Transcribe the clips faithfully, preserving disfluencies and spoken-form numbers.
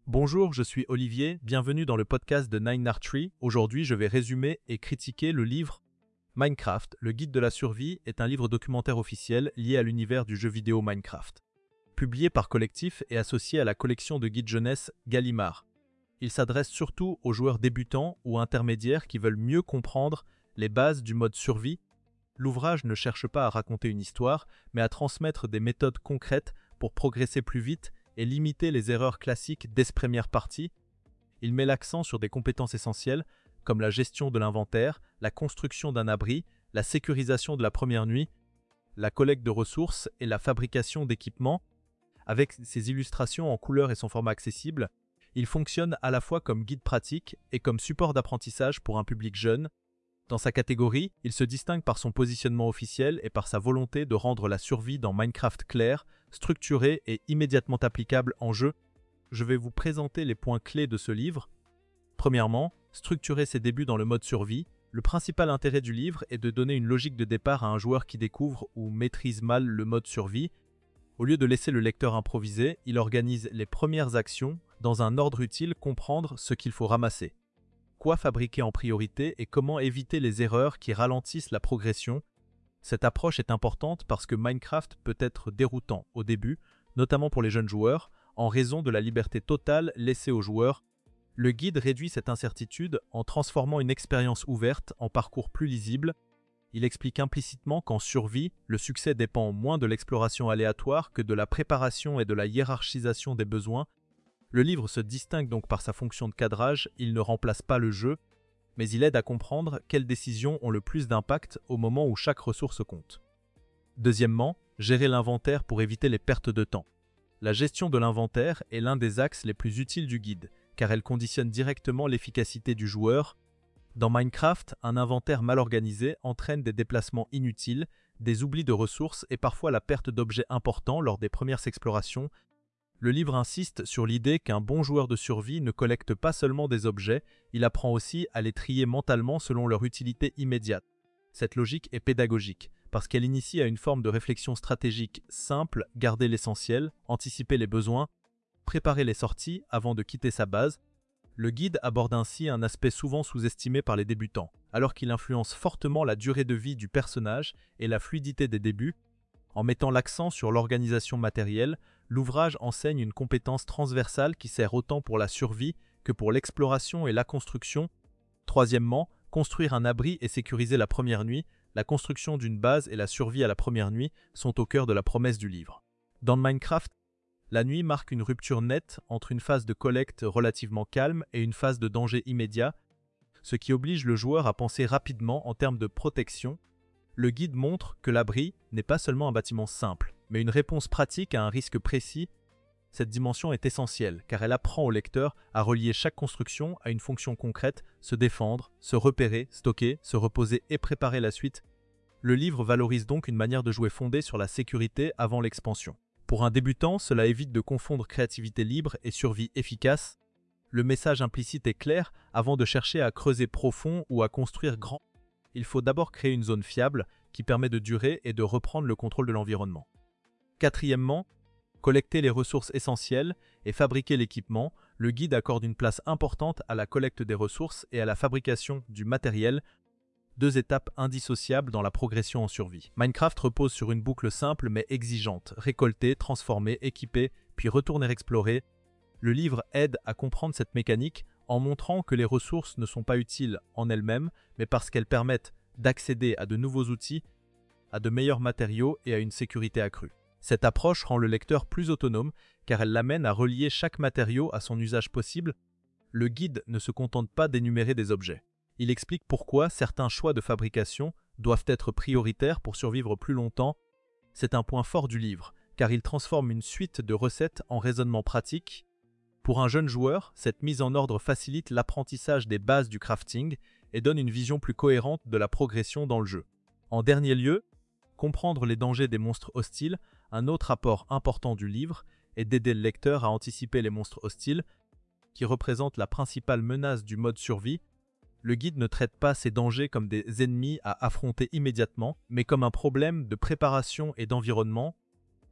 Bonjour, je suis Olivier, bienvenue dans le podcast de Nine Archery. Aujourd'hui, je vais résumer et critiquer le livre Minecraft, le guide de la survie est un livre documentaire officiel lié à l'univers du jeu vidéo Minecraft. Publié par Collectif et associé à la collection de guides jeunesse Gallimard. Il s'adresse surtout aux joueurs débutants ou intermédiaires qui veulent mieux comprendre les bases du mode survie. L'ouvrage ne cherche pas à raconter une histoire, mais à transmettre des méthodes concrètes pour progresser plus vite et limiter les erreurs classiques dès cette première partie. Il met l'accent sur des compétences essentielles comme la gestion de l'inventaire, la construction d'un abri, la sécurisation de la première nuit, la collecte de ressources et la fabrication d'équipements. Avec ses illustrations en couleurs et son format accessible, il fonctionne à la fois comme guide pratique et comme support d'apprentissage pour un public jeune. Dans sa catégorie, il se distingue par son positionnement officiel et par sa volonté de rendre la survie dans Minecraft claire, structurée et immédiatement applicable en jeu. Je vais vous présenter les points clés de ce livre. Premièrement, structurer ses débuts dans le mode survie. Le principal intérêt du livre est de donner une logique de départ à un joueur qui découvre ou maîtrise mal le mode survie. Au lieu de laisser le lecteur improviser, il organise les premières actions dans un ordre utile, comprendre ce qu'il faut ramasser. Quoi fabriquer en priorité et comment éviter les erreurs qui ralentissent la progression. Cette approche est importante parce que Minecraft peut être déroutant au début, notamment pour les jeunes joueurs, en raison de la liberté totale laissée aux joueurs. Le guide réduit cette incertitude en transformant une expérience ouverte en parcours plus lisible. Il explique implicitement qu'en survie, le succès dépend moins de l'exploration aléatoire que de la préparation et de la hiérarchisation des besoins. Le livre se distingue donc par sa fonction de cadrage, il ne remplace pas le jeu, mais il aide à comprendre quelles décisions ont le plus d'impact au moment où chaque ressource compte. Deuxièmement, gérer l'inventaire pour éviter les pertes de temps. La gestion de l'inventaire est l'un des axes les plus utiles du guide, car elle conditionne directement l'efficacité du joueur. Dans Minecraft, un inventaire mal organisé entraîne des déplacements inutiles, des oublis de ressources et parfois la perte d'objets importants lors des premières explorations. Le livre insiste sur l'idée qu'un bon joueur de survie ne collecte pas seulement des objets, il apprend aussi à les trier mentalement selon leur utilité immédiate. Cette logique est pédagogique, parce qu'elle initie à une forme de réflexion stratégique simple, garder l'essentiel, anticiper les besoins, préparer les sorties avant de quitter sa base. Le guide aborde ainsi un aspect souvent sous-estimé par les débutants, alors qu'il influence fortement la durée de vie du personnage et la fluidité des débuts. En mettant l'accent sur l'organisation matérielle, l'ouvrage enseigne une compétence transversale qui sert autant pour la survie que pour l'exploration et la construction. Troisièmement, construire un abri et sécuriser la première nuit. La construction d'une base et la survie à la première nuit sont au cœur de la promesse du livre. Dans Minecraft, la nuit marque une rupture nette entre une phase de collecte relativement calme et une phase de danger immédiat, ce qui oblige le joueur à penser rapidement en termes de protection. Le guide montre que l'abri n'est pas seulement un bâtiment simple, mais une réponse pratique à un risque précis. Cette dimension est essentielle, car elle apprend au lecteur à relier chaque construction à une fonction concrète, se défendre, se repérer, stocker, se reposer et préparer la suite. Le livre valorise donc une manière de jouer fondée sur la sécurité avant l'expansion. Pour un débutant, cela évite de confondre créativité libre et survie efficace. Le message implicite est clair, avant de chercher à creuser profond ou à construire grand. Il faut d'abord créer une zone fiable qui permet de durer et de reprendre le contrôle de l'environnement. Quatrièmement, collecter les ressources essentielles et fabriquer l'équipement. Le guide accorde une place importante à la collecte des ressources et à la fabrication du matériel, deux étapes indissociables dans la progression en survie. Minecraft repose sur une boucle simple mais exigeante, récolter, transformer, équiper, puis retourner explorer. Le livre aide à comprendre cette mécanique en montrant que les ressources ne sont pas utiles en elles-mêmes, mais parce qu'elles permettent d'accéder à de nouveaux outils, à de meilleurs matériaux et à une sécurité accrue. Cette approche rend le lecteur plus autonome car elle l'amène à relier chaque matériau à son usage possible. Le guide ne se contente pas d'énumérer des objets. Il explique pourquoi certains choix de fabrication doivent être prioritaires pour survivre plus longtemps. C'est un point fort du livre, car il transforme une suite de recettes en raisonnement pratique. Pour un jeune joueur, cette mise en ordre facilite l'apprentissage des bases du crafting et donne une vision plus cohérente de la progression dans le jeu. En dernier lieu, comprendre les dangers des monstres hostiles, un autre apport important du livre est d'aider le lecteur à anticiper les monstres hostiles, qui représentent la principale menace du mode survie. Le guide ne traite pas ces dangers comme des ennemis à affronter immédiatement, mais comme un problème de préparation et d'environnement.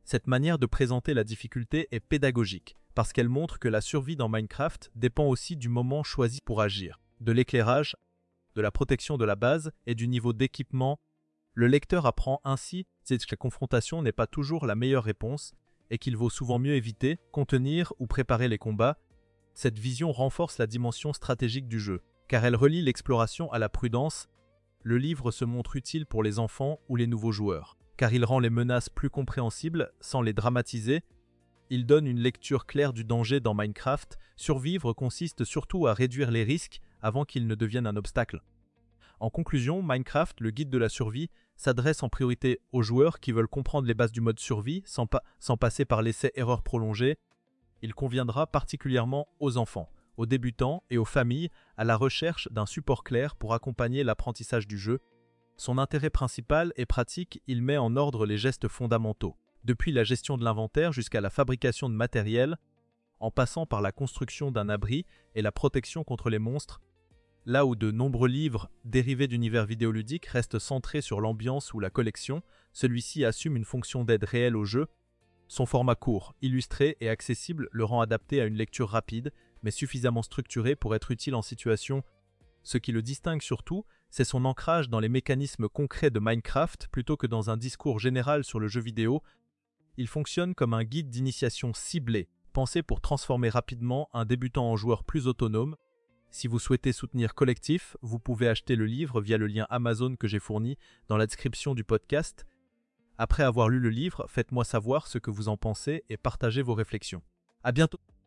Cette manière de présenter la difficulté est pédagogique, parce qu'elle montre que la survie dans Minecraft dépend aussi du moment choisi pour agir, de l'éclairage, de la protection de la base et du niveau d'équipement. Le lecteur apprend ainsi que la confrontation n'est pas toujours la meilleure réponse et qu'il vaut souvent mieux éviter, contenir ou préparer les combats. Cette vision renforce la dimension stratégique du jeu, car elle relie l'exploration à la prudence. Le livre se montre utile pour les enfants ou les nouveaux joueurs, car il rend les menaces plus compréhensibles sans les dramatiser. Il donne une lecture claire du danger dans Minecraft. Survivre consiste surtout à réduire les risques avant qu'ils ne deviennent un obstacle. En conclusion, Minecraft, le guide de la survie, s'adresse en priorité aux joueurs qui veulent comprendre les bases du mode survie sans, pa sans passer par l'essai-erreur prolongé. Il conviendra particulièrement aux enfants, aux débutants et aux familles à la recherche d'un support clair pour accompagner l'apprentissage du jeu. Son intérêt principal est pratique, il met en ordre les gestes fondamentaux, depuis la gestion de l'inventaire jusqu'à la fabrication de matériel, en passant par la construction d'un abri et la protection contre les monstres. Là où de nombreux livres dérivés d'univers vidéoludiques restent centrés sur l'ambiance ou la collection, celui-ci assume une fonction d'aide réelle au jeu. Son format court, illustré et accessible le rend adapté à une lecture rapide, mais suffisamment structurée pour être utile en situation. Ce qui le distingue surtout, c'est son ancrage dans les mécanismes concrets de Minecraft plutôt que dans un discours général sur le jeu vidéo. Il fonctionne comme un guide d'initiation ciblé, pensé pour transformer rapidement un débutant en joueur plus autonome. Si vous souhaitez soutenir Collectif, vous pouvez acheter le livre via le lien Amazon que j'ai fourni dans la description du podcast. Après avoir lu le livre, faites-moi savoir ce que vous en pensez et partagez vos réflexions. À bientôt!